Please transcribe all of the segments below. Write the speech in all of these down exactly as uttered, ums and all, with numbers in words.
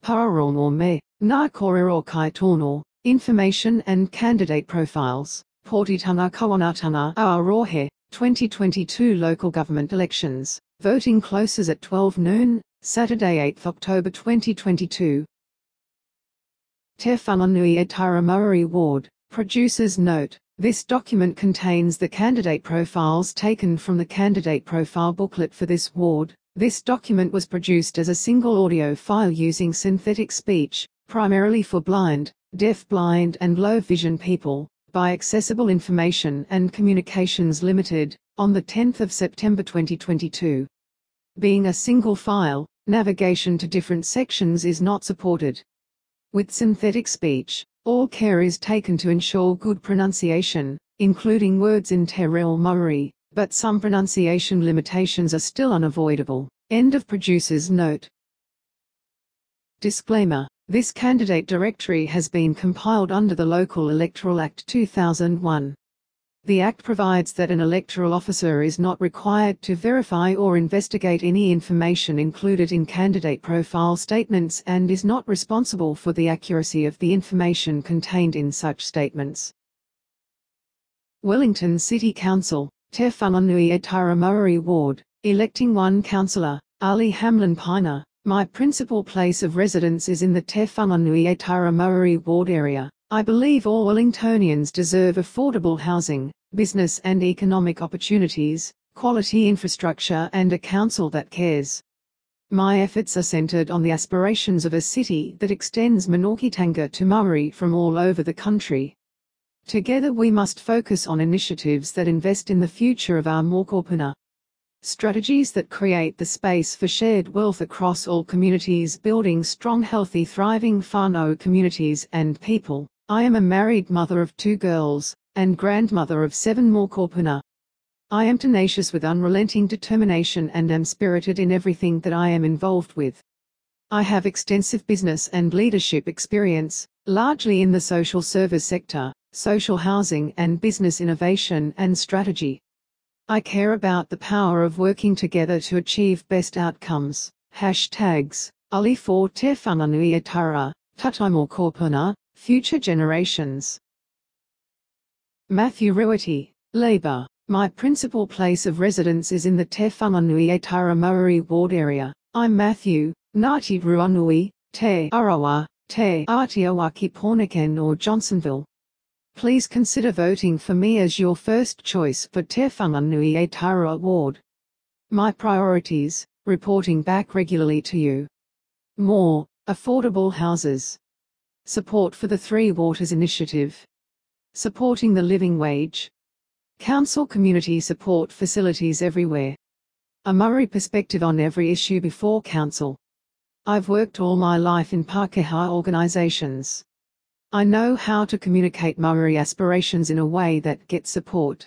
Pararongo me, na korero kai tono, information and candidate profiles, Portitanga Kawanatanga Arohe, twenty twenty-two local government elections, voting closes at twelve noon, Saturday eighth October twenty twenty-two. Te Whanganui e Taramurri Ward, producers note, this document contains the candidate profiles taken from the candidate profile booklet for this ward. This document was produced as a single audio file using synthetic speech, primarily for blind, deaf-blind and low-vision people, by Accessible Information and Communications Limited, on the tenth of September twenty twenty-two. Being a single file, navigation to different sections is not supported. With synthetic speech, all care is taken to ensure good pronunciation, including words in Te Reo Māori, but some pronunciation limitations are still unavoidable. End of producer's note. Disclaimer: this candidate directory has been compiled under the Local Electoral Act two thousand one. The Act provides that an electoral officer is not required to verify or investigate any information included in candidate profile statements and is not responsible for the accuracy of the information contained in such statements. Wellington City Council, Te Whanganui e Taramurri Ward, electing one councillor, Ali Hamlin Piner. My principal place of residence is in the Te Whanganui e Taramurri Ward area. I believe all Wellingtonians deserve affordable housing, business and economic opportunities, quality infrastructure and a council that cares. My efforts are centred on the aspirations of a city that extends Manaukitanga to Maori from all over the country. Together we must focus on initiatives that invest in the future of our mokopuna. Strategies that create the space for shared wealth across all communities, building strong, healthy, thriving whānau communities and people. I am a married mother of two girls, and grandmother of seven mokopuna. I am tenacious with unrelenting determination and am spirited in everything that I am involved with. I have extensive business and leadership experience, largely in the social service sector, social housing and business innovation and strategy. I care about the power of working together to achieve best outcomes. Hashtags, Ali for Te Whanganui e Tara, Tatai Mokopuna, future generations. Matthew Rewati, Labour. My principal place of residence is in the Te Whanganui e Taramurri Ward area. I'm Matthew, Ngāti Ruanui, Te Arawa, Te Ātiawaki Pornican or Johnsonville. Please consider voting for me as your first choice for Te Whanganui e Tara Ward. My priorities: reporting back regularly to you. More affordable houses. Support for the Three Waters Initiative. Supporting the living wage. Council community support facilities everywhere. A Maori perspective on every issue before council. I've worked all my life in Pākehā organisations. I know how to communicate Maori aspirations in a way that gets support.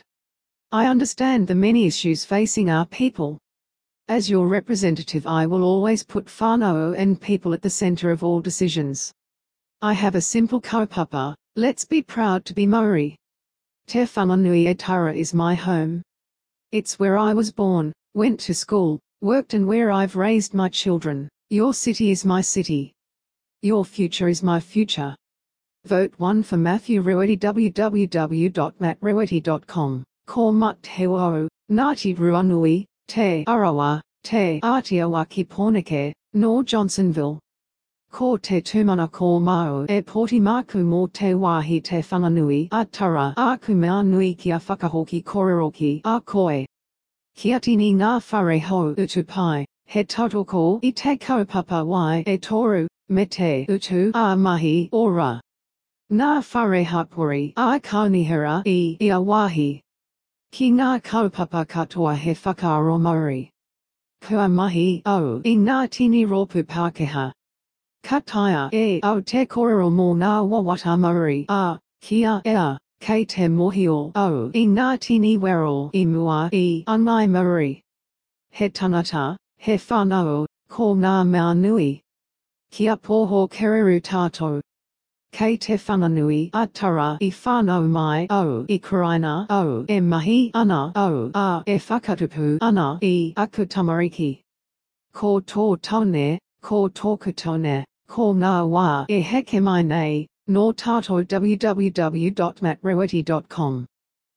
I understand the many issues facing our people. As your representative, I will always put whānau and people at the centre of all decisions. I have a simple kaupapa: let's be proud to be Maori. Te Whanganui e Tara is my home. It's where I was born, went to school, worked and where I've raised my children. Your city is my city. Your future is my future. Vote one for Matthew Rewati, w w w dot matt rewati dot com. Ko Mut Te Wao, Ngāti Ruanui, Te Arawa, Te Ātiawaki Pornike, nor Johnsonville. Ko te tūmana ko Mao e Portimaku mō te wāhi Te Whanganui a Tara aku mea nui kia whakahoki kōreroki a koe. Kia tini ngā whare hou utu pai, he tautoko I te kaupapa wai e toru, me te utu a mahi ora. Ngā whare hapori a kaunihera I ia wāhi. Ki ngā kaupapa katoa he whakaaro Māori. Kua mahi au I ngā tini rōpu Pākehā. Ka taia e au te kōrero mō ngā wawata Māori a, kia ea, kei te mōhio au I ngā tini wero I mua I a ngai Māori. He tangata, he whānau, ko ngā mea nui. Kia pōho kereru tātou. Kei te Whanganui a Tara I whānau mai au I karaina au e mahi ana au a e whakatupu ana I aku tamariki. Ko tō taone, ko tōku taone. ko ngā wā e heke mai nei, nō tātou w w w dot matt rewetty dot com.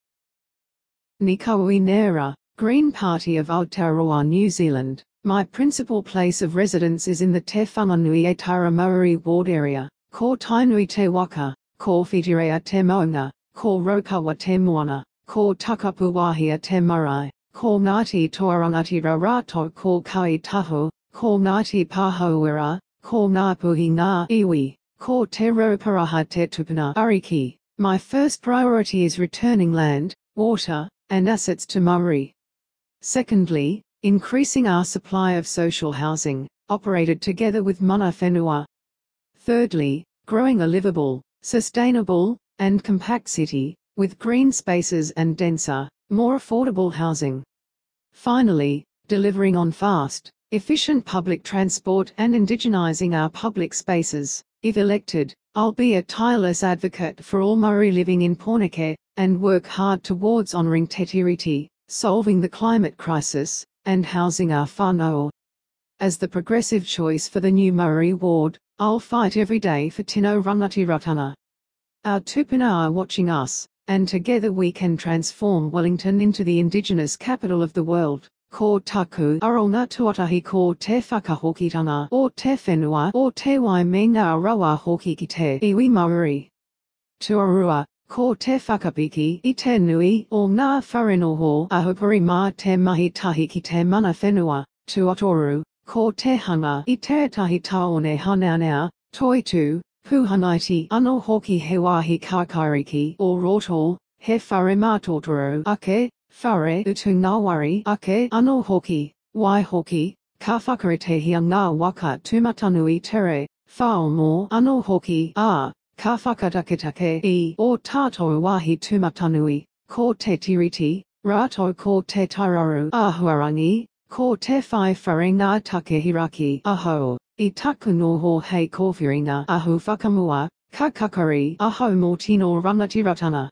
Nikawi Nera, Green Party of Aotearoa, New Zealand. My principal place of residence is in the Te Whanganui e Taira Maori ward area, ko Tainui te Waka, ko Whitirea te Moanga, ko Rokawa te Moana, ko Takapuwahia te Marae, ko Ngāti Toarangatira Rātou, ko Kai Tahu, ko Ngāti Pāhauera, ko Ngāpuhi Ngā Iwi, ko Te Rauparaha te Tupuna Ariki. My first priority is returning land, water, and assets to Maori. Secondly, increasing our supply of social housing, operated together with Mana Whenua. Thirdly, growing a livable, sustainable, and compact city, with green spaces and denser, more affordable housing. Finally, delivering on fast, efficient public transport and indigenising our public spaces. If elected, I'll be a tireless advocate for all Maori living in Porneke, and work hard towards honouring Te Tiriti, solving the climate crisis, and housing our whānau. As the progressive choice for the new Maori ward, I'll fight every day for Tino Rangatiratanga. Our tupuna are watching us, and together we can transform Wellington into the Indigenous capital of the world. Ko taku aronga tuatahi ko te whakahokitanga o te whenua o te wai me ngā rawa hoki ki te iwi Maori. Tuarua, ko te whakapiki I te nui o ngā wharenoho ahupuri mā te mahi tahi ki te mana whenua. Tuatoru, ko te hanga I tētahi taone hanaunea, toitu, puhanaiti anō hoki he wāhi kākairiki o roto, he whare mātotoro ake, whare utu ngā wari ake anō hoki, wai hoki, ka whakaritehia ngā waka tumatanui tere, whaomo anō hoki a, ka whakataketake I o tātou wāhi tumatanui, ko te tiriti, rātou ko te tairaru āhuarangi, ko te whai whare ngā takehiraki aho. I taku noho hei kōwhiringa ahu whakamua, ka kakari aho mō tino rangatiratanga.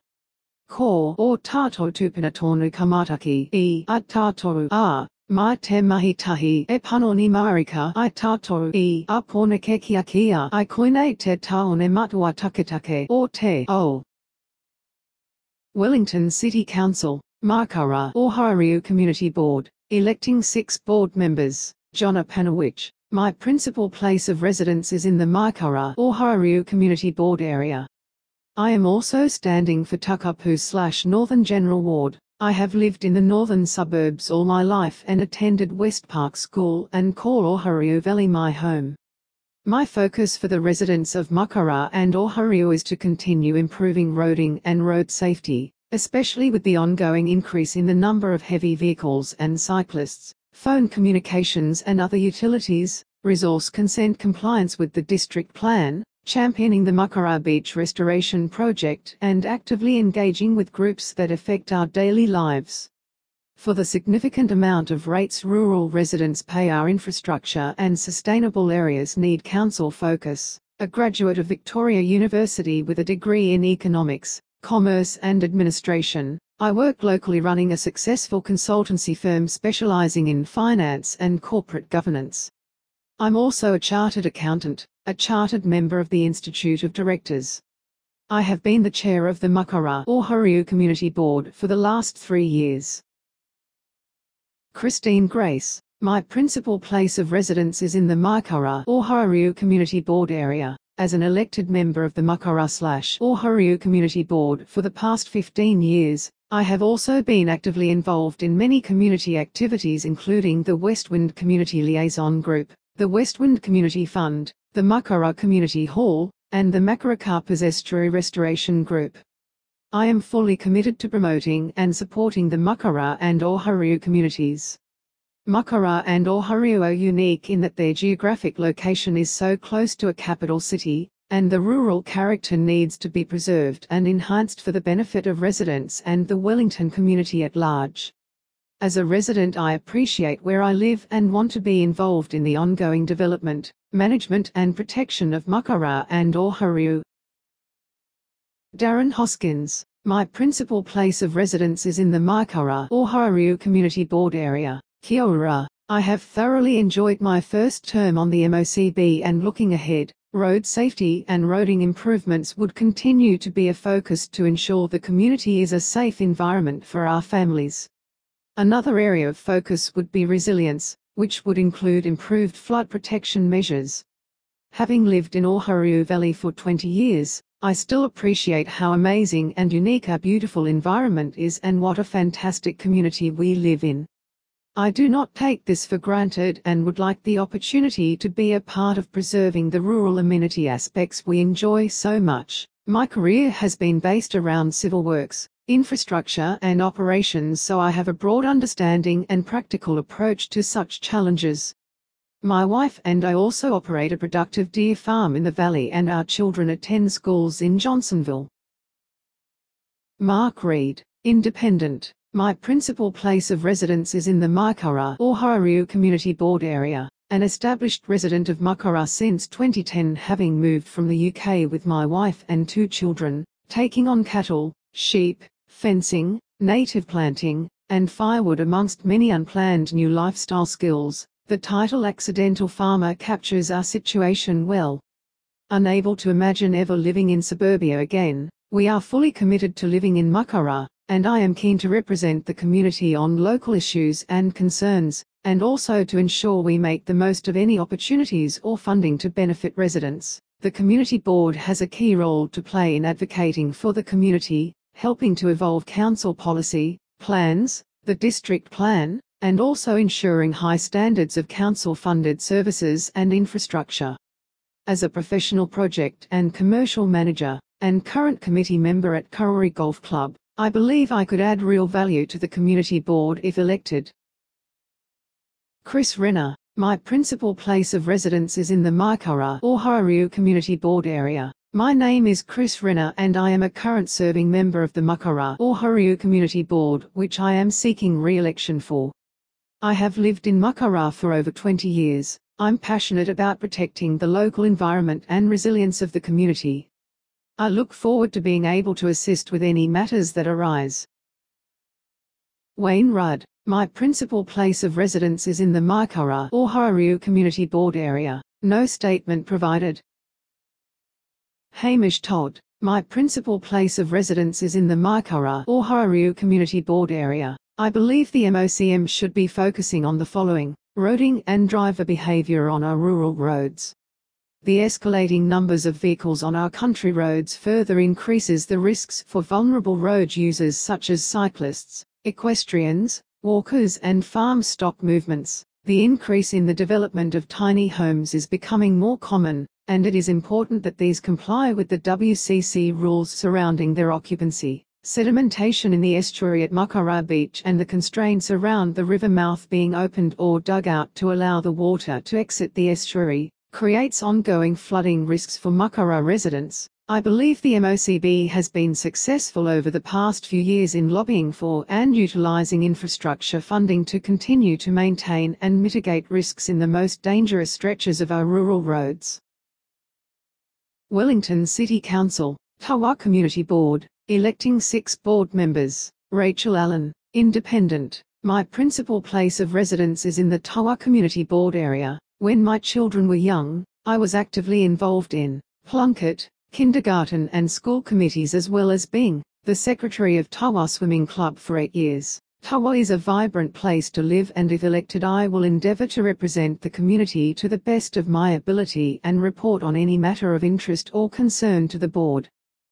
Ko o tātou tupuna tonu kamataki I a tātou a, mai te mahi tahi e panoni marika I tātou I a Porneke kia kia I koinei te taone matua taketake o te o. Wellington City Council, Makara Ohariu Community Board, electing six board members. Jonna Panawich. My principal place of residence is in the Maikara Ohariu Community Board area. I am also standing for Takapu slash Northern General Ward. I have lived in the northern suburbs all my life and attended West Park School and call Ohariu Valley my home. My focus for the residents of Makara and Ohariu is to continue improving roading and road safety, especially with the ongoing increase in the number of heavy vehicles and cyclists, phone communications and other utilities, resource consent compliance with the district plan, championing the Makara Beach Restoration Project and actively engaging with groups that affect our daily lives. For the significant amount of rates rural residents pay, our infrastructure and sustainable areas need council focus. A graduate of Victoria University with a degree in economics, commerce and administration, I work locally running a successful consultancy firm specializing in finance and corporate governance. I'm also a chartered accountant, a chartered member of the Institute of Directors. I have been the chair of the Makara Ohariu Community Board for the last three years. Christine Grace. My principal place of residence is in the Makara Ohariu Community Board area. As an elected member of the Makara slash Ohariu Community Board for the past fifteen years, I have also been actively involved in many community activities including the Westwind Community Liaison Group, the Westwind Community Fund, the Makara Community Hall, and the Makarakarpas Estuary Restoration Group. I am fully committed to promoting and supporting the Makara and Ohariu communities. Makara and Ohariu are unique in that their geographic location is so close to a capital city, and the rural character needs to be preserved and enhanced for the benefit of residents and the Wellington community at large. As a resident, I appreciate where I live and want to be involved in the ongoing development, management and protection of Makara and Ohariu. Darren Hoskins. My principal place of residence is in the Makara Ohariu Community Board area. Kia ora, I have thoroughly enjoyed my first term on the M O C B, and looking ahead, road safety and roading improvements would continue to be a focus to ensure the community is a safe environment for our families. Another area of focus would be resilience, which would include improved flood protection measures. Having lived in Ohariu Valley for twenty years, I still appreciate how amazing and unique our beautiful environment is and what a fantastic community we live in. I do not take this for granted and would like the opportunity to be a part of preserving the rural amenity aspects we enjoy so much. My career has been based around civil works, infrastructure and operations, so I have a broad understanding and practical approach to such challenges. My wife and I also operate a productive deer farm in the valley, and our children attend schools in Johnsonville. Mark Reed, Independent. My principal place of residence is in the Maikara Ohariu Community Board area, an established resident of Makara since twenty ten, having moved from the U K with my wife and two children, taking on cattle, sheep, fencing, native planting, and firewood amongst many unplanned new lifestyle skills. The title Accidental Farmer captures our situation well. Unable to imagine ever living in suburbia again, we are fully committed to living in Makara, and I am keen to represent the community on local issues and concerns, and also to ensure we make the most of any opportunities or funding to benefit residents. The Community Board has a key role to play in advocating for the community, helping to evolve council policy, plans, the district plan, and also ensuring high standards of council-funded services and infrastructure. As a professional project and commercial manager, and current committee member at Kurori Golf Club, I believe I could add real value to the Community Board if elected. Chris Renner. My principal place of residence is in the Maikara Ohariu Community Board area. My name is Chris Renner and I am a current serving member of the Makara Ohariu Community Board, which I am seeking re-election for. I have lived in Makara for over twenty years. I'm passionate about protecting the local environment and resilience of the community. I look forward to being able to assist with any matters that arise. Wayne Rudd. My principal place of residence is in the Maikara Ohariu Community Board area. No statement provided. Hamish Todd. My principal place of residence is in the Maikara Ohariu Community Board area. I believe the M O C M should be focusing on the following: roading and driver behavior on our rural roads. The escalating numbers of vehicles on our country roads further increases the risks for vulnerable road users such as cyclists, equestrians, walkers and farm stock movements. The increase in the development of tiny homes is becoming more common, and it is important that these comply with the W C C rules surrounding their occupancy. Sedimentation in the estuary at Makara Beach and the constraints around the river mouth being opened or dug out to allow the water to exit the estuary creates ongoing flooding risks for Makara residents. I believe the M O C B has been successful over the past few years in lobbying for and utilizing infrastructure funding to continue to maintain and mitigate risks in the most dangerous stretches of our rural roads. Wellington City Council, Tawa Community Board, electing six board members. Rachel Allen, Independent. My principal place of residence is in the Tawa Community Board area. When my children were young, I was actively involved in Plunkett, kindergarten and school committees, as well as being the secretary of Tawa Swimming Club for eight years. Tawa is a vibrant place to live, and if elected I will endeavour to represent the community to the best of my ability and report on any matter of interest or concern to the board.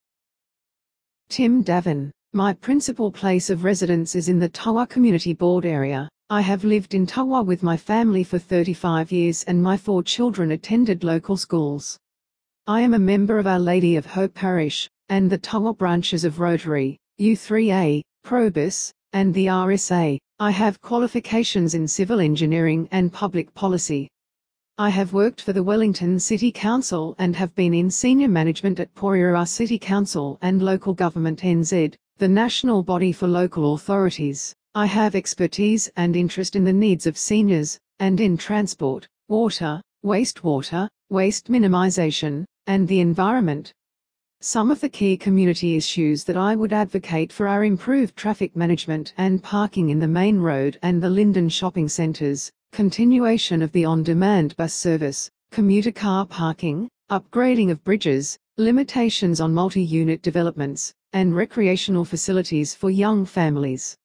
Tim Davin. My principal place of residence is in the Tawa Community Board area. I have lived in Tawa with my family for thirty-five years and my four children attended local schools. I am a member of Our Lady of Hope Parish, and the Tawa branches of Rotary, U three A, Probus, and the R S A. I have qualifications in civil engineering and public policy. I have worked for the Wellington City Council and have been in senior management at Porirua City Council and Local Government N Z, the national body for local authorities. I have expertise and interest in the needs of seniors, and in transport, water, wastewater, waste minimisation, and the environment. Some of the key community issues that I would advocate for are improved traffic management and parking in the main road and the Linden shopping centres, continuation of the on-demand bus service, commuter car parking, upgrading of bridges, limitations on multi-unit developments, and recreational facilities for young families.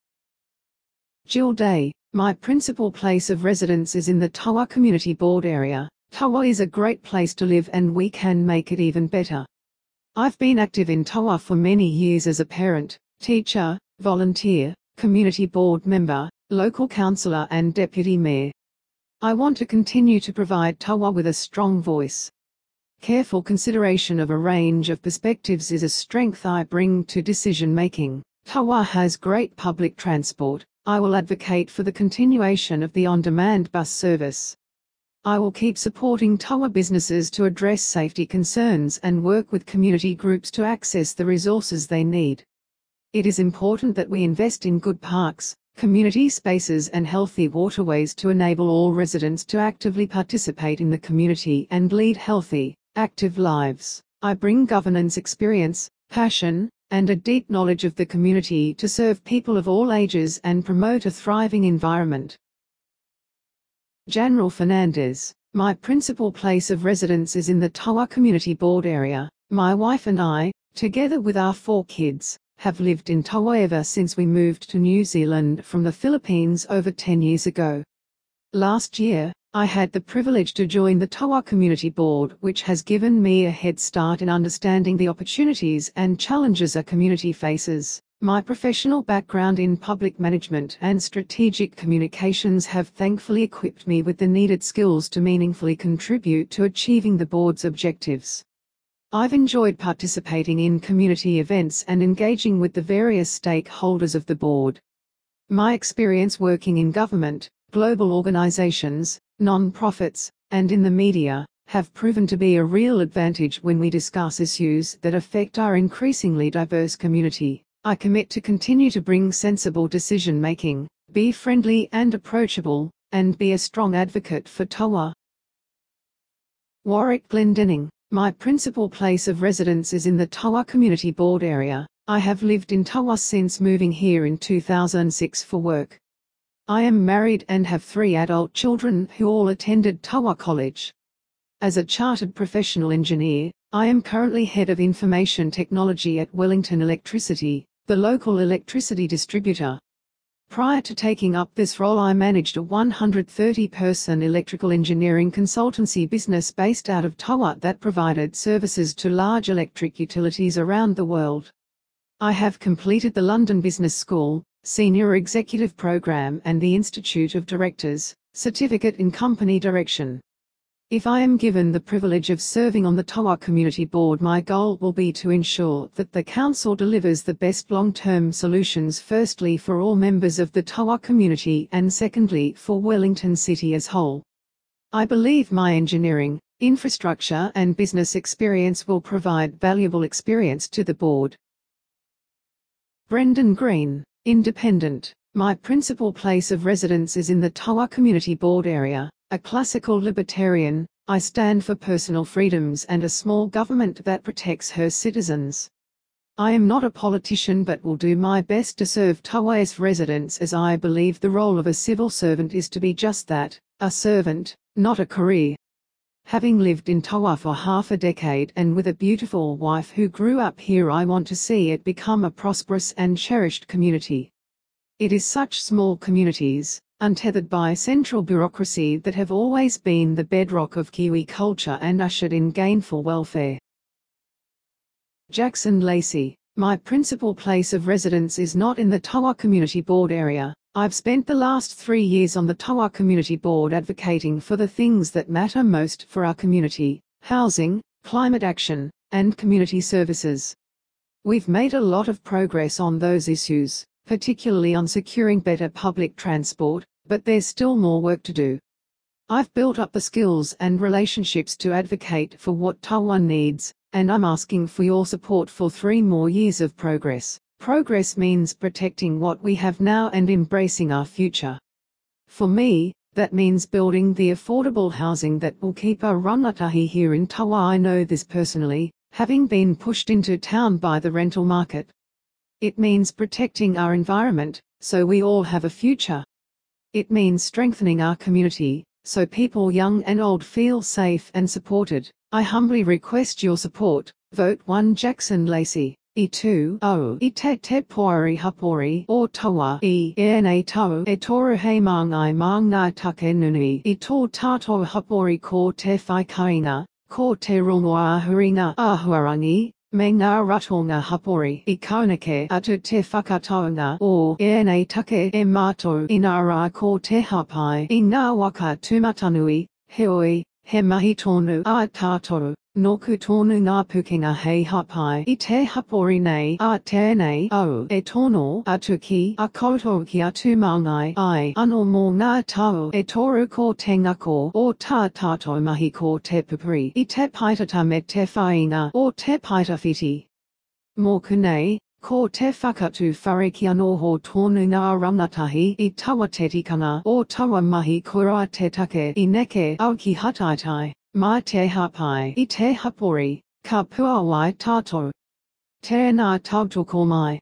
Jill Day, my principal place of residence is in the Tawa Community Board area. Tawa is a great place to live and we can make it even better. I've been active in Tawa for many years as a parent, teacher, volunteer, community board member, local councillor and deputy mayor. I want to continue to provide Tawa with a strong voice. Careful consideration of a range of perspectives is a strength I bring to decision making. Tawa has great public transport. I will advocate for the continuation of the on-demand bus service. I will keep supporting Tawa businesses to address safety concerns and work with community groups to access the resources they need. It is important that we invest in good parks, community spaces and healthy waterways to enable all residents to actively participate in the community and lead healthy, active lives. I bring governance experience, passion, and a deep knowledge of the community to serve people of all ages and promote a thriving environment. Janral Fernandez, my principal place of residence is in the Tawa Community Board area. My wife and I, together with our four kids, have lived in Tawa ever since we moved to New Zealand from the Philippines over ten years ago. Last year, I had the privilege to join the Tawa Community Board, which has given me a head start in understanding the opportunities and challenges a community faces. My professional background in public management and strategic communications have thankfully equipped me with the needed skills to meaningfully contribute to achieving the board's objectives. I've enjoyed participating in community events and engaging with the various stakeholders of the board. My experience working in government, global organizations, non-profits, and in the media have proven to be a real advantage when we discuss issues that affect our increasingly diverse community. I commit to continue to bring sensible decision-making, be friendly and approachable, and be a strong advocate for Tawa. Warwick Glendenning, my principal place of residence is in the Tawa Community Board area. I have lived in Tawa since moving here in two thousand six for work. I am married and have three adult children who all attended Tawa College. As a chartered professional engineer, I am currently head of information technology at Wellington Electricity, the local electricity distributor. Prior to taking up this role, I managed a one hundred thirty person electrical engineering consultancy business based out of Tawa that provided services to large electric utilities around the world. I have completed the London Business School, Senior Executive Program and the Institute of Directors, Certificate in Company Direction. If I am given the privilege of serving on the Tawa Community Board, my goal will be to ensure that the Council delivers the best long-term solutions, firstly for all members of the Tawa community and secondly for Wellington City as whole. I believe my engineering, infrastructure and business experience will provide valuable experience to the board. Brendan Green, Independent. My principal place of residence is in the Tawa Community Board area. A classical libertarian, I stand for personal freedoms and a small government that protects her citizens. I am not a politician but will do my best to serve Tawa's residents, as I believe the role of a civil servant is to be just that, a servant, not a career. Having lived in Tawa for half a decade and with a beautiful wife who grew up here, I want to see it become a prosperous and cherished community. It is such small communities, untethered by central bureaucracy, that have always been the bedrock of Kiwi culture and ushered in gainful welfare. Jackson Lacey, my principal place of residence is not in the Tawa Community Board area. I've spent the last three years on the Tawa Community Board advocating for the things that matter most for our community: housing, climate action, and community services. We've made a lot of progress on those issues, particularly on securing better public transport, but there's still more work to do. I've built up the skills and relationships to advocate for what Tawa needs, and I'm asking for your support for three more years of progress. Progress means protecting what we have now and embracing our future. For me, that means building the affordable housing that will keep our rangatahi here in Tawa. I know this personally, having been pushed into town by the rental market. It means protecting our environment, so we all have a future. It means strengthening our community, so people young and old feel safe and supported. I humbly request your support. Vote one Jackson Lacey. E two O E te te poari hapori o tawa e ena tau e toru hei mangai mang nai take nuni e tō tātou hapori ko te whai kainga, ko te rongoa ahuringa ahuarangi, me ngā ratonga hapori I kaunake atu te whakataunga o ena take e mātou I ngā rā ko te hapai I ngā waka tūmatanui, heoi, he mahi tonu a tātou. Noku tonu ngā pukinga hei hapai I te hapori nei a tēnei au e tono atu ki a koutou ki atu maungai ai anō mō ngā tau e toru ko te ngako o tā tātou mahi ko te pupuri I te paitata me te whainga o te paitawhiti. Mōku nei, ko te whakatu whareki anoho tonu ngā rangatahi I tawa tetikanga o tawa mahi kura te take I neke au ki hataitai. Mai te hapai I te hapori, ka puawai tātou. Tēnā tautoko mai.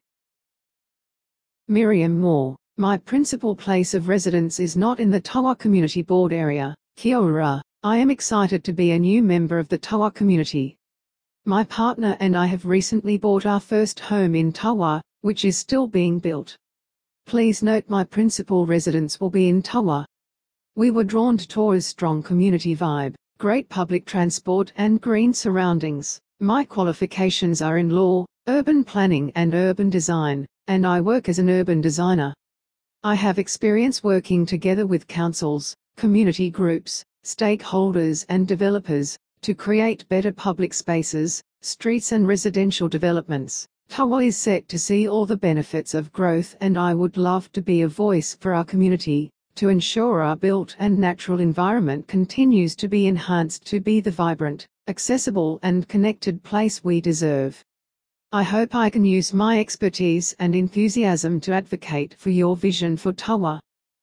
Miriam Moore. My principal place of residence is not in the Tawa Community Board area. Kia ora. I am excited to be a new member of the Tawa community. My partner and I have recently bought our first home in Tawa, which is still being built. Please note my principal residence will be in Tawa. We were drawn to Tawa's strong community vibe, great public transport and green surroundings. My qualifications are in law, urban planning and urban design, and I work as an urban designer. I have experience working together with councils, community groups, stakeholders and developers, to create better public spaces, streets and residential developments. Tawa is set to see all the benefits of growth and I would love to be a voice for our community, to ensure our built and natural environment continues to be enhanced to be the vibrant, accessible and connected place we deserve. I hope I can use my expertise and enthusiasm to advocate for your vision for Tawa.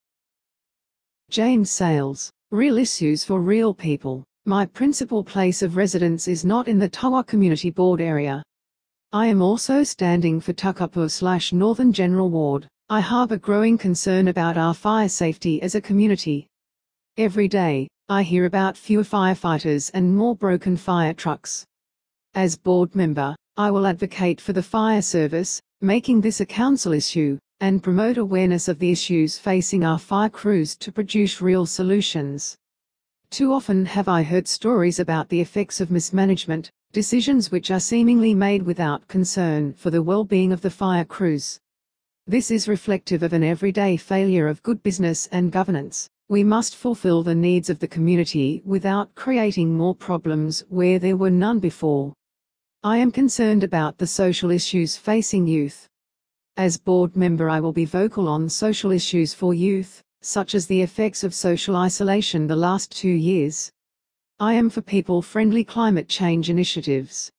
James Sales. Real issues for real people. My principal place of residence is not in the Tawa Community Board area. I am also standing for Takapuna slash Northern General Ward. I have a growing concern about our fire safety as a community. Every day, I hear about fewer firefighters and more broken fire trucks. As board member, I will advocate for the fire service, making this a council issue, and promote awareness of the issues facing our fire crews to produce real solutions. Too often have I heard stories about the effects of mismanagement, decisions which are seemingly made without concern for the well-being of the fire crews. This is reflective of an everyday failure of good business and governance. We must fulfill the needs of the community without creating more problems where there were none before. I am concerned about the social issues facing youth. As board member, I will be vocal on social issues for youth, such as the effects of social isolation the last two years. I am for people-friendly climate change initiatives.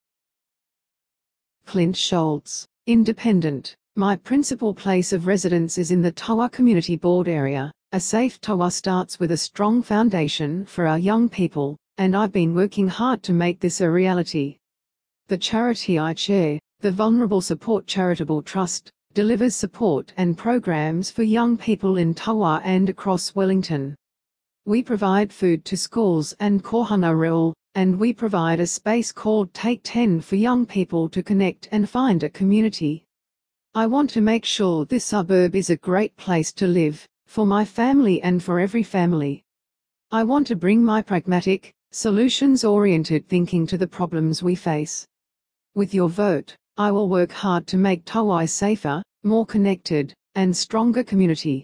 Clint Schultz, Independent. My principal place of residence is in the Tawa Community Board area. A safe Tawa starts with a strong foundation for our young people, and I've been working hard to make this a reality. The charity I chair, the Vulnerable Support Charitable Trust, delivers support and programs for young people in Tawa and across Wellington. We provide food to schools and kohanga reo, and we provide a space called Take ten for young people to connect and find a community. I want to make sure this suburb is a great place to live, for my family and for every family. I want to bring my pragmatic, solutions-oriented thinking to the problems we face. With your vote, I will work hard to make Tawa a safer, more connected, and stronger community.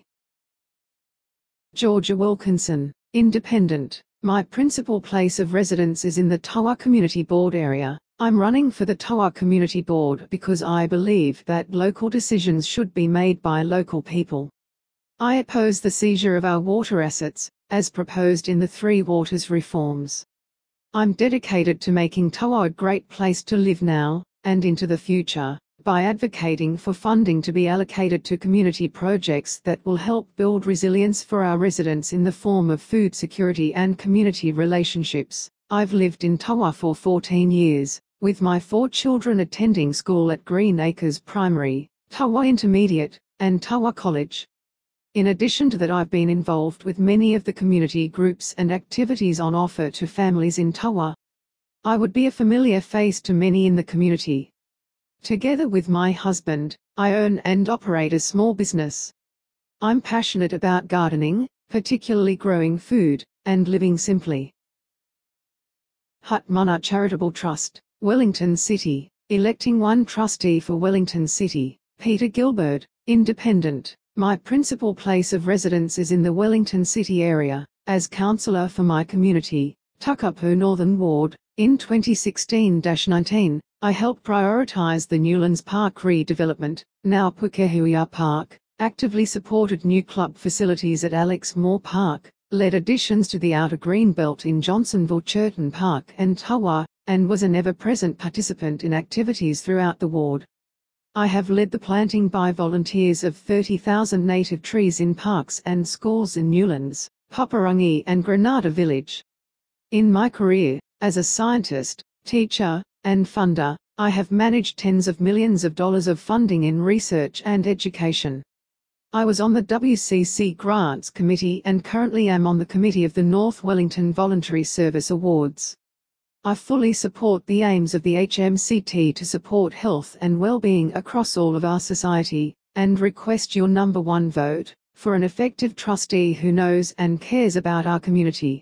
Georgia Wilkinson, Independent. My principal place of residence is in the Tawa Community Board area. I'm running for the Tawa Community Board because I believe that local decisions should be made by local people. I oppose the seizure of our water assets, as proposed in the Three Waters reforms. I'm dedicated to making Tawa a great place to live now, and into the future, by advocating for funding to be allocated to community projects that will help build resilience for our residents in the form of food security and community relationships. I've lived in Tawa for fourteen years, with my four children attending school at Green Acres Primary, Tawa Intermediate, and Tawa College. In addition to that, I've been involved with many of the community groups and activities on offer to families in Tawa. I would be a familiar face to many in the community. Together with my husband, I own and operate a small business. I'm passionate about gardening, particularly growing food, and living simply. Hut Mana Charitable Trust, Wellington City, electing one trustee for Wellington City, Peter Gilbert, Independent. My principal place of residence is in the Wellington City area. As councillor for my community, Tukapu Northern Ward, in twenty sixteen to nineteen, I helped prioritise the Newlands Park redevelopment, now Pukehuia Park, actively supported new club facilities at Alex Moore Park, led additions to the outer Greenbelt in Johnsonville Churton Park and Tawa, and was an ever-present participant in activities throughout the ward. I have led the planting by volunteers of thirty thousand native trees in parks and schools in Newlands, Paparangi and Granada Village. In my career, as a scientist, teacher, and funder, I have managed tens of millions of dollars of funding in research and education. I was on the W C C Grants Committee and currently am on the committee of the North Wellington Voluntary Service Awards. I fully support the aims of the H M C T to support health and well-being across all of our society, and request your number one vote for an effective trustee who knows and cares about our community.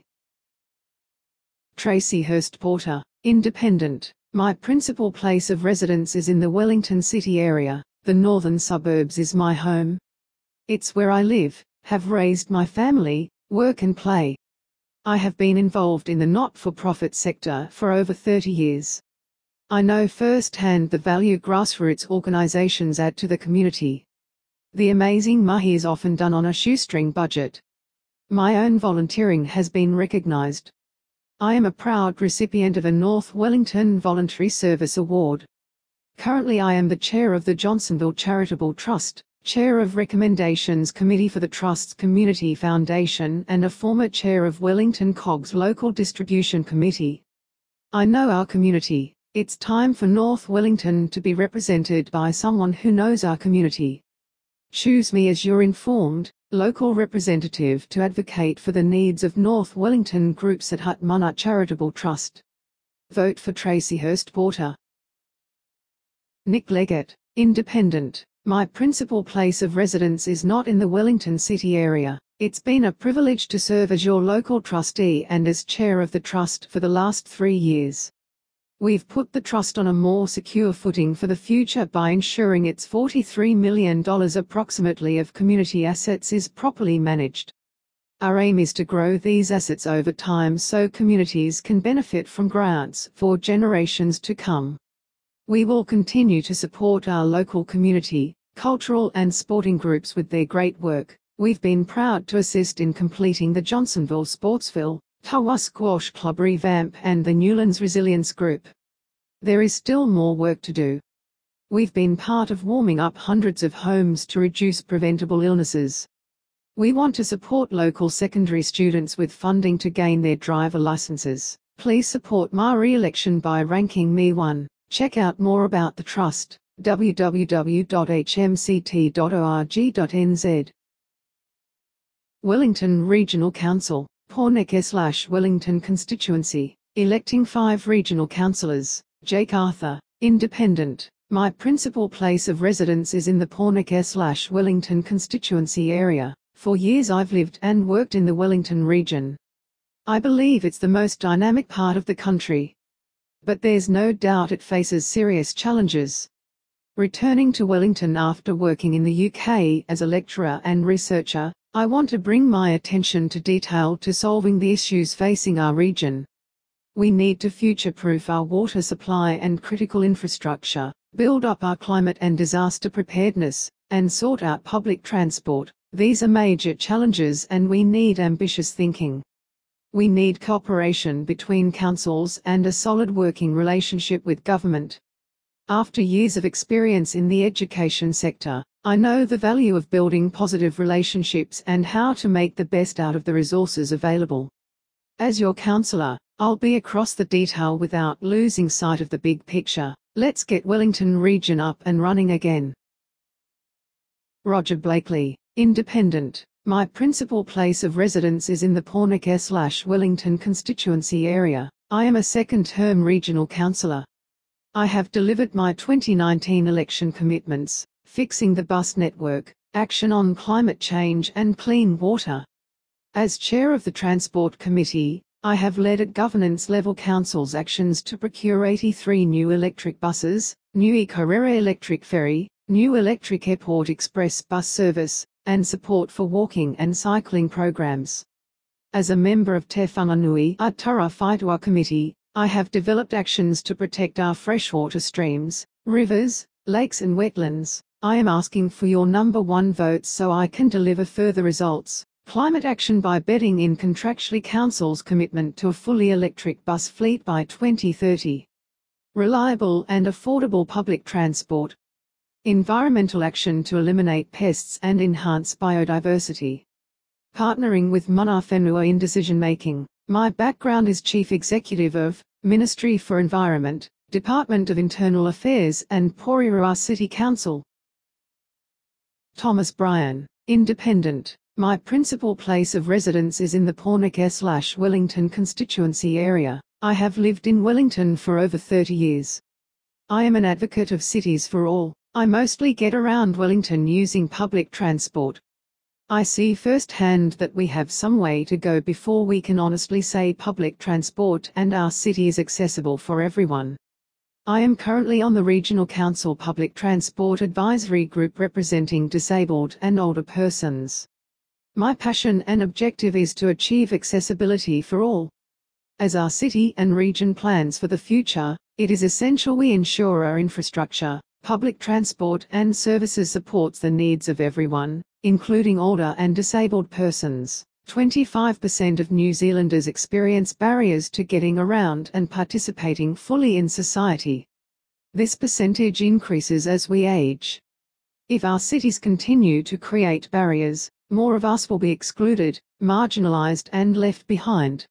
Tracy Hurst Porter, Independent. My principal place of residence is in the Wellington City area. The northern suburbs is my home. It's where I live, have raised my family, work and play. I have been involved in the not-for-profit sector for over thirty years. I know firsthand the value grassroots organisations add to the community. The amazing mahi is often done on a shoestring budget. My own volunteering has been recognised. I am a proud recipient of a North Wellington Voluntary Service Award. Currently I am the chair of the Johnsonville Charitable Trust, chair of Recommendations Committee for the Trust's Community Foundation and a former chair of Wellington C O G's Local Distribution Committee. I know our community. It's time for North Wellington to be represented by someone who knows our community. Choose me as your informed, local representative to advocate for the needs of North Wellington groups at Hut Mana Charitable Trust. Vote for Tracy Hurst Porter. Nick Leggett, Independent. My principal place of residence is not in the Wellington City area. It's been a privilege to serve as your local trustee and as chair of the trust for the last three years. We've put the trust on a more secure footing for the future by ensuring its forty-three million dollars approximately of community assets is properly managed. Our aim is to grow these assets over time so communities can benefit from grants for generations to come. We will continue to support our local community, cultural and sporting groups with their great work. We've been proud to assist in completing the Johnsonville Sportsville, Tawa Squash Club revamp and the Newlands Resilience Group. There is still more work to do. We've been part of warming up hundreds of homes to reduce preventable illnesses. We want to support local secondary students with funding to gain their driver licenses. Please support my re-election by ranking me one. Check out more about the Trust, w w w dot h m c t dot org dot n z. Wellington Regional Council, Porneke slash Wellington Constituency, electing five regional councillors. Jake Arthur, Independent. My principal place of residence is in the Porneke slash Wellington constituency area. For years I've lived and worked in the Wellington region. I believe it's the most dynamic part of the country. But there's no doubt it faces serious challenges. Returning to Wellington after working in the U K as a lecturer and researcher, I want to bring my attention to detail to solving the issues facing our region. We need to future-proof our water supply and critical infrastructure, build up our climate and disaster preparedness, and sort out public transport. These are major challenges and we need ambitious thinking. We need cooperation between councils and a solid working relationship with government. After years of experience in the education sector, I know the value of building positive relationships and how to make the best out of the resources available. As your councillor, I'll be across the detail without losing sight of the big picture. Let's get Wellington Region up and running again. Roger Blakely, Independent. My principal place of residence is in the Pawnaker/Wellington constituency area. I am a second-term regional councillor. I have delivered my twenty nineteen election commitments, fixing the bus network, action on climate change and clean water. As chair of the Transport Committee, I have led at governance-level council's actions to procure eighty-three new electric buses, new Ecorera electric ferry, new electric airport express bus service, and support for walking and cycling programs. As a member of Te Whanganui Atara Whaitua Committee, I have developed actions to protect our freshwater streams, rivers, lakes and wetlands. I am asking for your number one vote so I can deliver further results. Climate action by bedding in contractually council's commitment to a fully electric bus fleet by twenty thirty. Reliable and affordable public transport. Environmental action to eliminate pests and enhance biodiversity. Partnering with Mana Whenua in decision-making. My background is Chief Executive of Ministry for Environment, Department of Internal Affairs and Porirua City Council. Thomas Bryan, Independent. My principal place of residence is in the Pawnaker/Wellington constituency area. I have lived in Wellington for over thirty years. I am an advocate of cities for all. I mostly get around Wellington using public transport. I see firsthand that we have some way to go before we can honestly say public transport and our city is accessible for everyone. I am currently on the Regional Council Public Transport Advisory Group representing disabled and older persons. My passion and objective is to achieve accessibility for all. As our city and region plans for the future, it is essential we ensure our infrastructure, public transport and services supports the needs of everyone, including older and disabled persons. twenty-five percent of New Zealanders experience barriers to getting around and participating fully in society. This percentage increases as we age. If our cities continue to create barriers, more of us will be excluded, marginalised and left behind.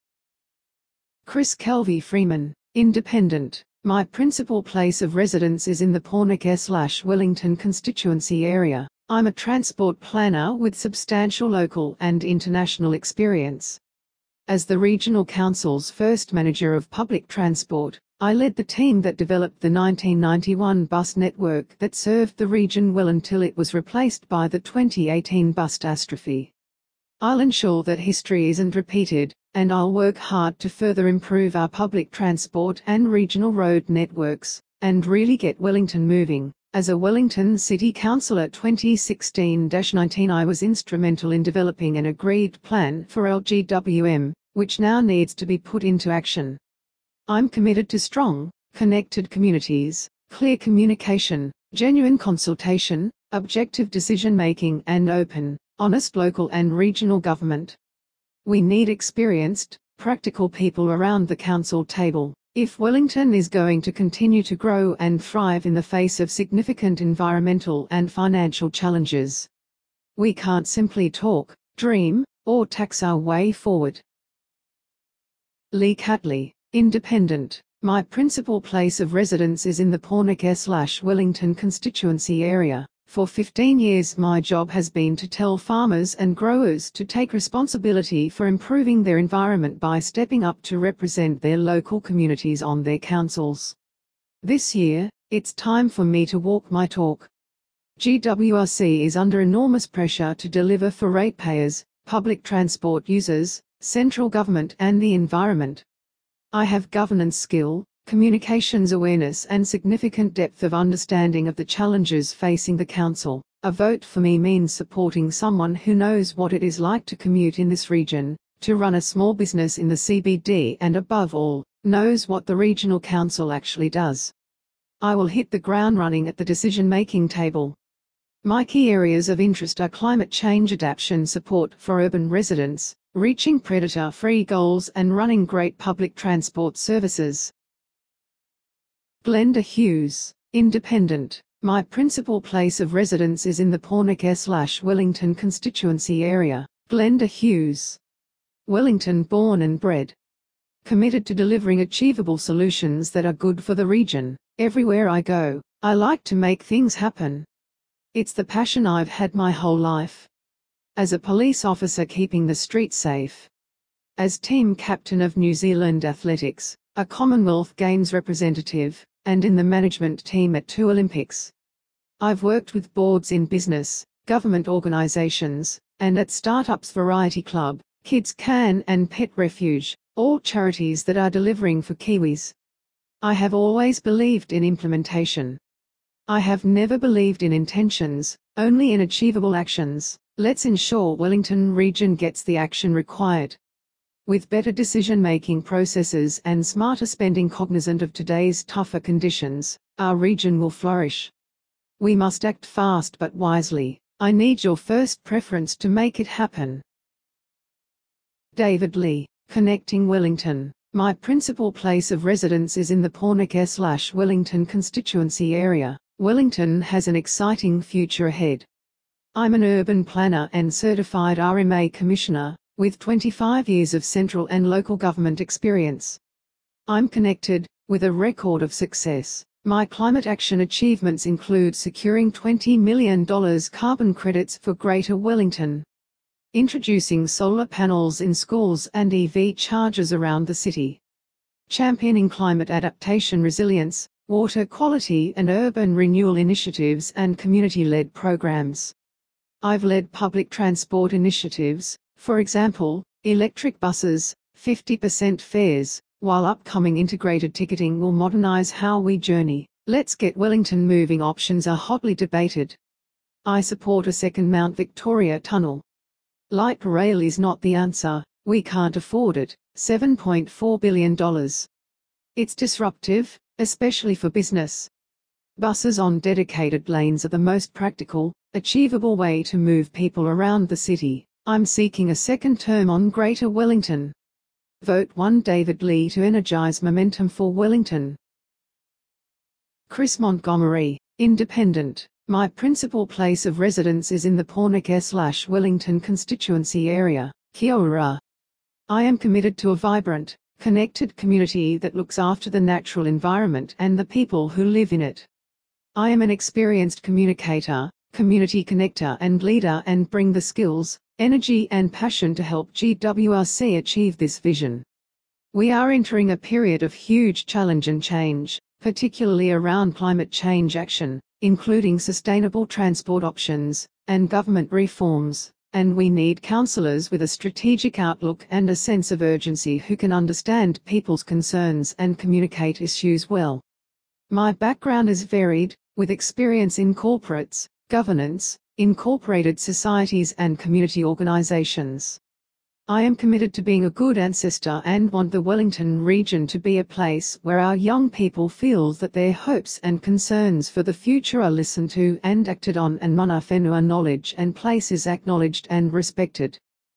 Chris Kelvey Freeman, Independent. My principal place of residence is in the Pawnaker/Wellington constituency area. I'm a transport planner with substantial local and international experience. As the Regional Council's first manager of public transport, I led the team that developed the nineteen ninety-one bus network that served the region well until it was replaced by the twenty eighteen bus catastrophe. I'll ensure that history isn't repeated, and I'll work hard to further improve our public transport and regional road networks, and really get Wellington moving. As a Wellington City Councillor twenty sixteen to nineteen, I was instrumental in developing an agreed plan for L G W M, which now needs to be put into action. I'm committed to strong, connected communities, clear communication, genuine consultation, objective decision-making and open, honest local and regional government. We need experienced, practical people around the council table. If Wellington is going to continue to grow and thrive in the face of significant environmental and financial challenges, we can't simply talk, dream, or tax our way forward. Lee Catley, Independent. My principal place of residence is in the Pawnaker/Wellington constituency area. For fifteen years my job has been to tell farmers and growers to take responsibility for improving their environment by stepping up to represent their local communities on their councils. This year, it's time for me to walk my talk. G W R C is under enormous pressure to deliver for ratepayers, public transport users, central government and the environment. I have governance skill, communications awareness and significant depth of understanding of the challenges facing the council. A vote for me means supporting someone who knows what it is like to commute in this region, to run a small business in the C B D and above all, knows what the regional council actually does. I will hit the ground running at the decision-making table. My key areas of interest are climate change adaptation support for urban residents, reaching predator-free goals and running great public transport services. Glenda Hughes, Independent. My principal place of residence is in the Pawnaker/Wellington constituency area. Glenda Hughes. Wellington born and bred. Committed to delivering achievable solutions that are good for the region. Everywhere I go, I like to make things happen. It's the passion I've had my whole life. As a police officer keeping the streets safe. As team captain of New Zealand Athletics, a Commonwealth Games representative, and in the management team at two Olympics. I've worked with boards in business, government organisations, and at Startups Variety Club, Kids Can and Pet Refuge, all charities that are delivering for Kiwis. I have always believed in implementation. I have never believed in intentions, only in achievable actions. Let's ensure Wellington Region gets the action required. With better decision-making processes and smarter spending cognizant of today's tougher conditions, our region will flourish. We must act fast but wisely. I need your first preference to make it happen. David Lee, Connecting Wellington. My principal place of residence is in the Pōneke/Wellington constituency area. Wellington has an exciting future ahead. I'm an urban planner and certified R M A commissioner, with twenty-five years of central and local government experience. I'm connected, with a record of success. My climate action achievements include securing twenty million dollars carbon credits for Greater Wellington, introducing solar panels in schools and E V chargers around the city, championing climate adaptation resilience, water quality and urban renewal initiatives and community-led programs. I've led public transport initiatives, for example, electric buses, fifty percent fares, while upcoming integrated ticketing will modernize how we journey. Let's Get Wellington Moving options are hotly debated. I support a second Mount Victoria tunnel. Light rail is not the answer, we can't afford it, seven point four billion dollars. It's disruptive, especially for business. Buses on dedicated lanes are the most practical, achievable way to move people around the city. I'm seeking a second term on Greater Wellington. Vote one David Lee to energize momentum for Wellington. Chris Montgomery, Independent. My principal place of residence is in the Pōneke/Wellington constituency area. Kia ora. I am committed to a vibrant, connected community that looks after the natural environment and the people who live in it. I am an experienced communicator, community connector and leader and bring the skills, energy and passion to help G W R C achieve this vision. We are entering a period of huge challenge and change, particularly around climate change action, including sustainable transport options and government reforms, and we need councillors with a strategic outlook and a sense of urgency who can understand people's concerns and communicate issues well. My background is varied, with experience in corporates, governance, incorporated societies and community organisations. I am committed to being a good ancestor and want the Wellington region to be a place where our young people feel that their hopes and concerns for the future are listened to and acted on and mana whenua knowledge and place is acknowledged and respected.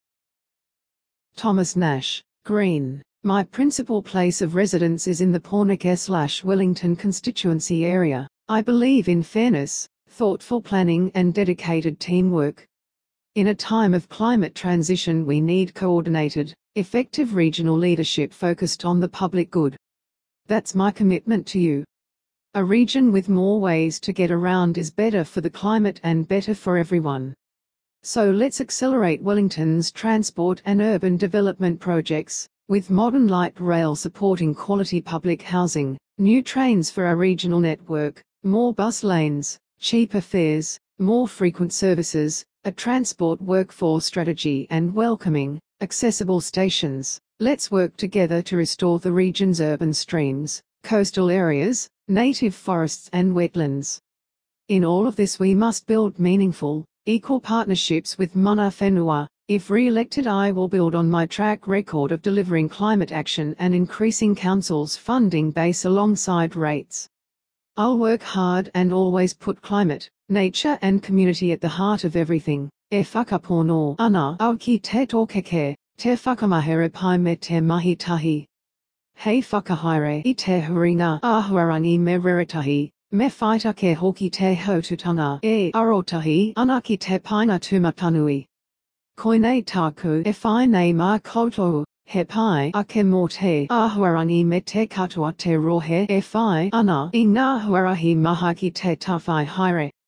Thomas Nash, Green. My principal place of residence is in the Pōneke/Wellington constituency area. I believe in fairness, thoughtful planning and dedicated teamwork. In a time of climate transition we need coordinated, effective regional leadership focused on the public good. That's my commitment to you. A region with more ways to get around is better for the climate and better for everyone. So let's accelerate Wellington's transport and urban development projects, with modern light rail supporting quality public housing, new trains for our regional network, more bus lanes, cheaper fares, more frequent services, a transport workforce strategy and welcoming, accessible stations. Let's work together to restore the region's urban streams, coastal areas, native forests and wetlands. In all of this we must build meaningful, equal partnerships with mana whenua. If re-elected I will build on my track record of delivering climate action and increasing council's funding base alongside rates. I'll work hard and always put climate, nature and community at the heart of everything. E whakapono ana au ki te tōkeke, te whakamahere pai me te mahi tahi. Hei whakahaere I te huringa āhuarangi me reretahi, me whaitake hoki te haututanga e arotahi ana ki te painga tumatanui. Koinei tāku e whai nei mā koutou. He pai ake mō te āhuarangi me te katoa te rohe e whai ana I ngā huarahi maha ki te tawhai haere,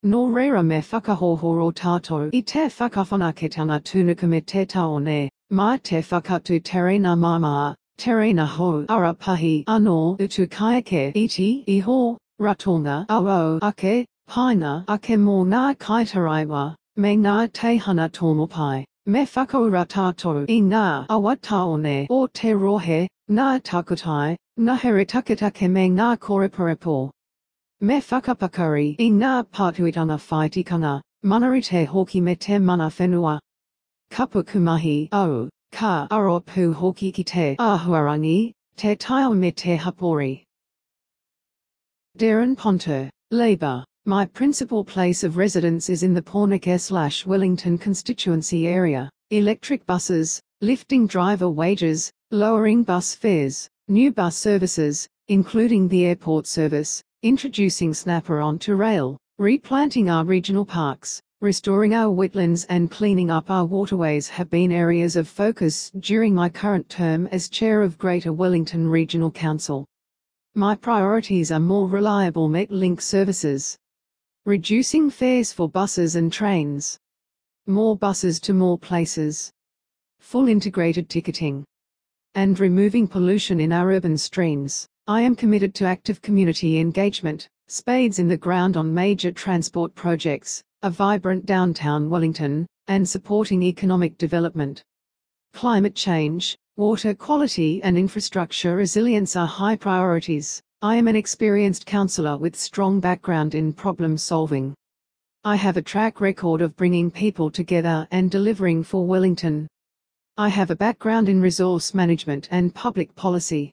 nor rera me whakahohoro tātou I te whakawhanaketanga tūnuka me te taone, mai te whakatu terena mama, terena ho ara pahi anō utu kaiake iti iho, ratonga ao ake, paina ake mō ngā kaitaraiwa, me ngā teihana tōmopai, me whakaura tātou I ngā awa taone o te rohe, ngā takutai, ngā heretaketake me ngā kōreparepo. Me whakapakari I ngā pātuitanga whaitikanga, manarite hoki me te mana whenua. Kapukumahi au, ka aropu hoki ki te āhuarangi, te taio me te hapori. Darren Ponter, Labour. My principal place of residence is in the Pornicare/Wellington constituency area. Electric buses, lifting driver wages, lowering bus fares, new bus services, including the airport service, introducing Snapper onto rail, replanting our regional parks, restoring our wetlands and cleaning up our waterways have been areas of focus during my current term as chair of Greater Wellington Regional Council. My priorities are more reliable Metlink services, reducing fares for buses and trains, more buses to more places, full integrated ticketing, and removing pollution in our urban streams. I am committed to active community engagement, spades in the ground on major transport projects, a vibrant downtown Wellington, and supporting economic development. Climate change, water quality and infrastructure resilience are high priorities. I am an experienced councillor with strong background in problem solving. I have a track record of bringing people together and delivering for Wellington. I have a background in resource management and public policy.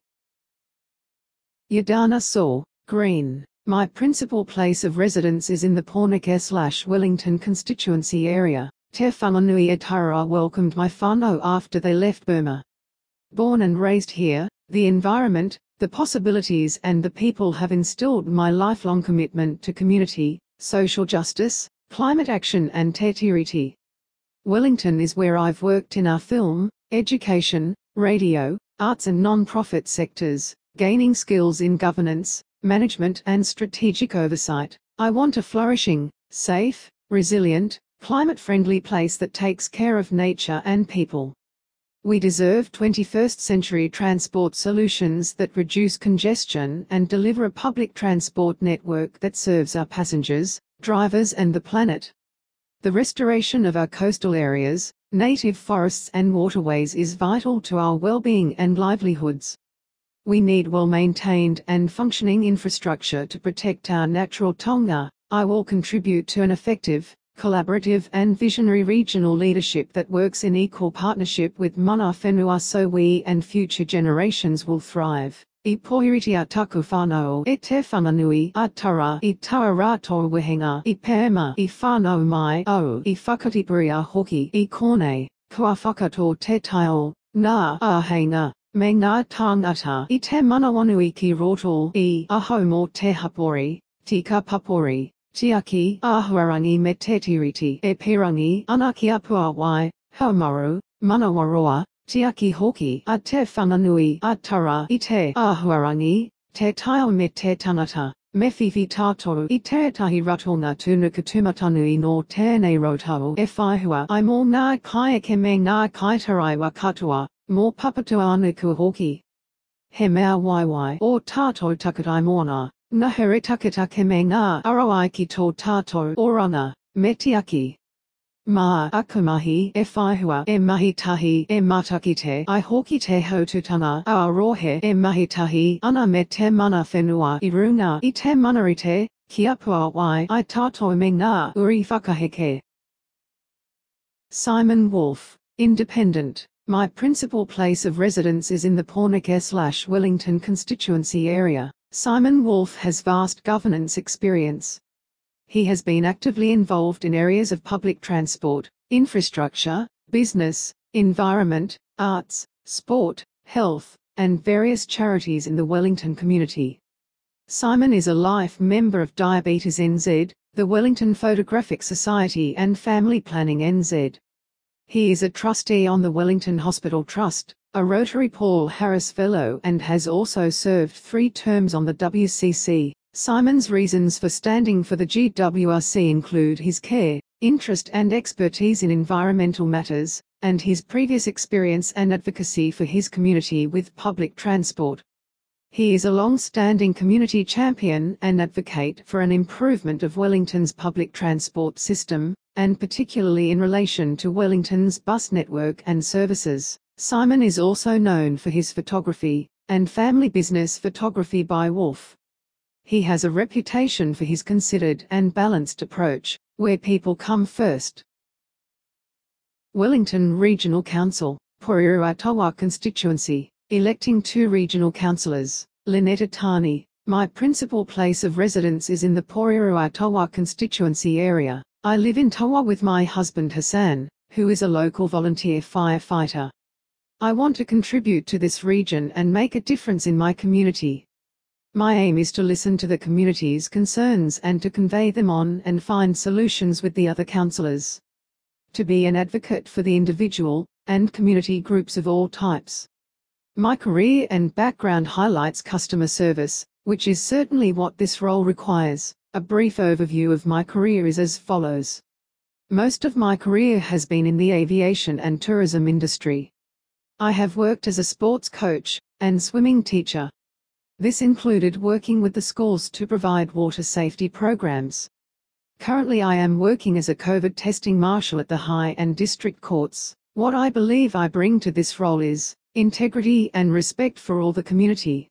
Yadana Saw, Green. My principal place of residence is in the Pornicare/Wellington constituency area. Te Whanganui e Tarawa welcomed my whānau after they left Burma. Born and raised here, the environment, the possibilities and the people have instilled my lifelong commitment to community, social justice, climate action and te tiriti. Wellington is where I've worked in our film, education, radio, arts and non-profit sectors, gaining skills in governance, management and strategic oversight. I want a flourishing, safe, resilient, climate-friendly place that takes care of nature and people. We deserve twenty-first century transport solutions that reduce congestion and deliver a public transport network that serves our passengers, drivers and the planet. The restoration of our coastal areas, native forests and waterways is vital to our well-being and livelihoods. We need well-maintained and functioning infrastructure to protect our natural tonga. I will contribute to an effective, collaborative and visionary regional leadership that works in equal partnership with mana whenua so we and future generations will thrive. I poiriti a taku whānau e te whanganui a tara I taua rātou wehenga I pēma I whānau mai au I whakatipuri a hoki I kone, kua whakato te taio, ngā āheinga, me ngā tāngata I te manawanui ki roto I aho mō te hapori, tika papori. Tiaki āhuarangi me te tiriti e pirangi ana ki apua wai, haumaru, manawaroa, tiaki hoki a te whanganui a tara I te āhuarangi, te taio me te tangata, me whiwhi tātou I tētahi ratonga tūnuka tumatanui no tēnei rotau e whaihua I mō ngā kaieke me ngā kaitaraiwa katoa, mō papatua anu kua hoki. He mea waiwai o tātou takatai mōna. Ngā heretaketake me ngā arawai ki tō tātou oranga, me tiaki. Mā akumahi e whaihua e mahi tahi e mataki te ai hoki te haututanga a rohe e mahi tahi ana me te mana whenua I runga I te manarite, ki apua wai I tātou me ngā uri whakaheke. Simon Wolf, Independent. My principal place of residence is in the Pornicare/Wellington constituency area. Simon Wolf has vast governance experience. He has been actively involved in areas of public transport, infrastructure, business, environment, arts, sport, health, and various charities in the Wellington community. Simon is a life member of Diabetes N Z, the Wellington Photographic Society and Family Planning N Z. He is a trustee on the Wellington Hospital Trust, a Rotary Paul Harris Fellow and has also served three terms on the W C C, Simon's reasons for standing for the G W R C include his care, interest and expertise in environmental matters, and his previous experience and advocacy for his community with public transport. He is a long-standing community champion and advocate for an improvement of Wellington's public transport system, and particularly in relation to Wellington's bus network and services. Simon is also known for his photography and family business Photography by Wolf. He has a reputation for his considered and balanced approach, where people come first. Wellington Regional Council, Porirua-Tawa constituency, electing two regional councillors. Lynetta Tani. My principal place of residence is in the Porirua-Tawa constituency area. I live in Tawa with my husband Hassan, who is a local volunteer firefighter. I want to contribute to this region and make a difference in my community. My aim is to listen to the community's concerns and to convey them on and find solutions with the other councillors. To be an advocate for the individual and community groups of all types. My career and background highlights customer service, which is certainly what this role requires. A brief overview of my career is as follows. Most of my career has been in the aviation and tourism industry. I have worked as a sports coach and swimming teacher. This included working with the schools to provide water safety programs. Currently I am working as a COVID testing marshal at the High and District Courts. What I believe I bring to this role is integrity and respect for all the community.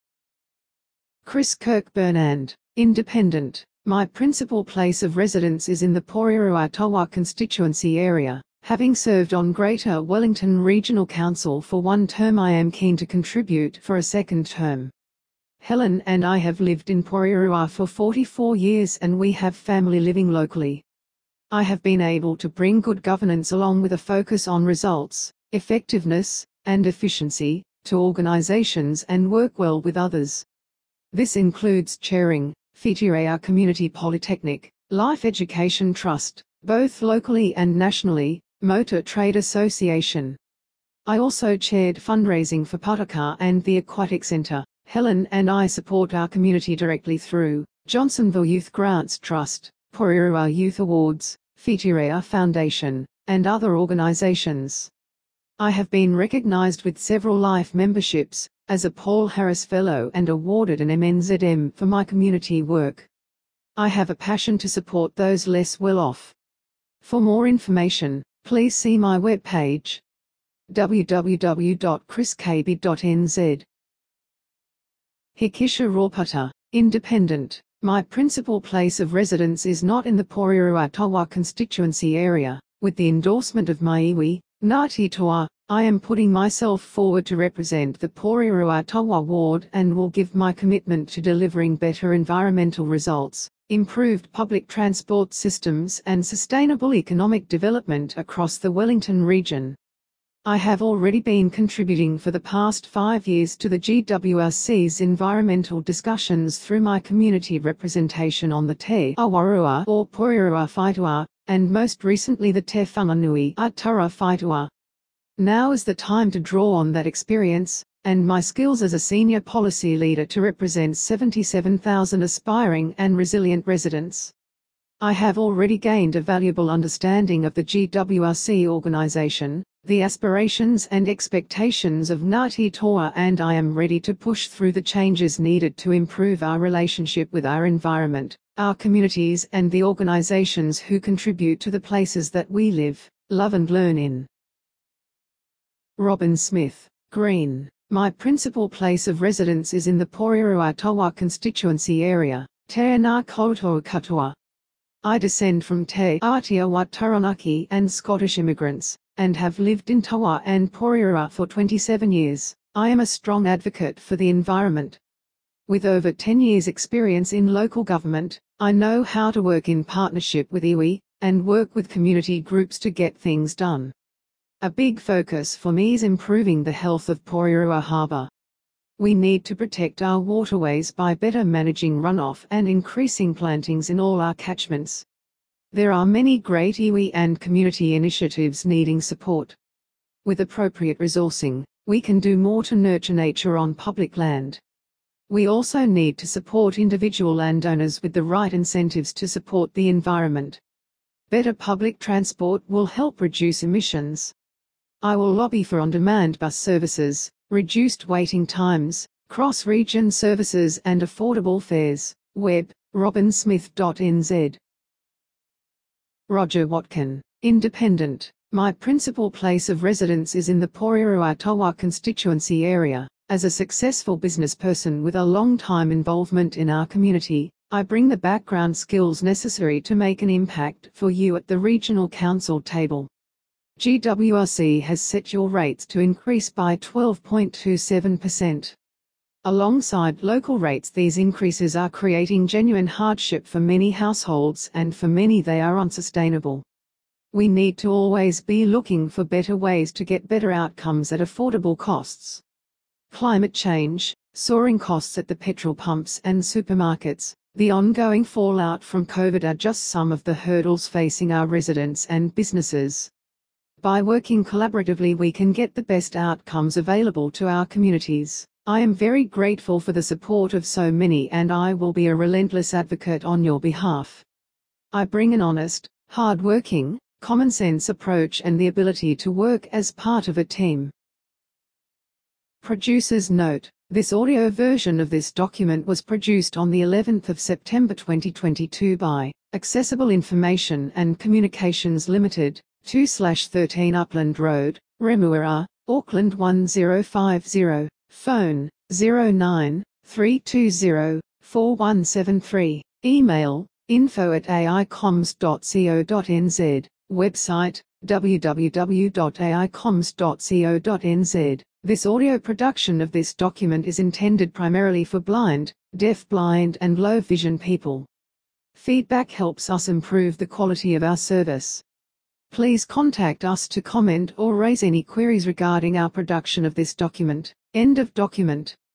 Chris Kirkburnand, Independent. My principal place of residence is in the Porirua-Tawa constituency area. Having served on Greater Wellington Regional Council for one term, I am keen to contribute for a second term. Helen and I have lived in Porirua for forty-four years and we have family living locally. I have been able to bring good governance along with a focus on results, effectiveness, and efficiency to organizations and work well with others. This includes chairing Whitireia Community Polytechnic, Life Education Trust, both locally and nationally, Motor Trade Association. I also chaired fundraising for Putaka and the Aquatic Centre. Helen and I support our community directly through Johnsonville Youth Grants Trust, Porirua Youth Awards, Whitireia Foundation, and other organizations. I have been recognized with several life memberships, as a Paul Harris Fellow and awarded an M N Z M for my community work. I have a passion to support those less well off. For more information, please see my webpage w w w dot chris k b dot n z. Hikisha Rawpata, Independent. My principal place of residence is not in the Porirua-Tawa constituency area. With the endorsement of my iwi, Ngāti Toa, I am putting myself forward to represent the Porirua-Tawa ward and will give my commitment to delivering better environmental results, improved public transport systems and sustainable economic development across the Wellington region. I have already been contributing for the past five years to the G W R C's environmental discussions through my community representation on the Te Awarua or Porirua Whaitua, and most recently the Te Whanganui Atara Whaitua. Now is the time to draw on that experience, and my skills as a senior policy leader to represent seventy-seven thousand aspiring and resilient residents. I have already gained a valuable understanding of the G W R C organisation, the aspirations and expectations of Ngāti Toa, and I am ready to push through the changes needed to improve our relationship with our environment, our communities and the organisations who contribute to the places that we live, love and learn in. Robin Smith, Green. My principal place of residence is in the Porirua-Tawa constituency area, Te Ngā Koutou Katoa. I descend from Te Ātiawa Taranaki and Scottish immigrants, and have lived in Tawa and Porirua for twenty-seven years. I am a strong advocate for the environment. With over ten years experience in local government, I know how to work in partnership with iwi, and work with community groups to get things done. A big focus for me is improving the health of Porirua Harbour. We need to protect our waterways by better managing runoff and increasing plantings in all our catchments. There are many great iwi and community initiatives needing support. With appropriate resourcing, we can do more to nurture nature on public land. We also need to support individual landowners with the right incentives to support the environment. Better public transport will help reduce emissions. I will lobby for on-demand bus services, reduced waiting times, cross-region services and affordable fares. Web, robin smith dot n z. Roger Watkin, Independent. My principal place of residence is in the Porirua-Tawa constituency area. As a successful business person with a long-time involvement in our community, I bring the background skills necessary to make an impact for you at the regional council table. G W R C has set your rates to increase by twelve point two seven percent. Alongside local rates, these increases are creating genuine hardship for many households, and for many they are unsustainable. We need to always be looking for better ways to get better outcomes at affordable costs. Climate change, soaring costs at the petrol pumps and supermarkets, the ongoing fallout from COVID are just some of the hurdles facing our residents and businesses. By working collaboratively, we can get the best outcomes available to our communities. I am very grateful for the support of so many, and I will be a relentless advocate on your behalf. I bring an honest, hard-working, common-sense approach and the ability to work as part of a team. Producer's note: this audio version of this document was produced on the eleventh of September twenty twenty-two by Accessible Information and Communications Limited, two thirteen Upland Road, Remuera, Auckland one zero five zero, phone zero nine three two zero four one seven three, email info at a i coms dot co dot n z, website w w w dot a i coms dot co dot n z. This audio production of this document is intended primarily for blind, deaf-blind and low vision people. Feedback helps us improve the quality of our service. Please contact us to comment or raise any queries regarding our production of this document. End of document.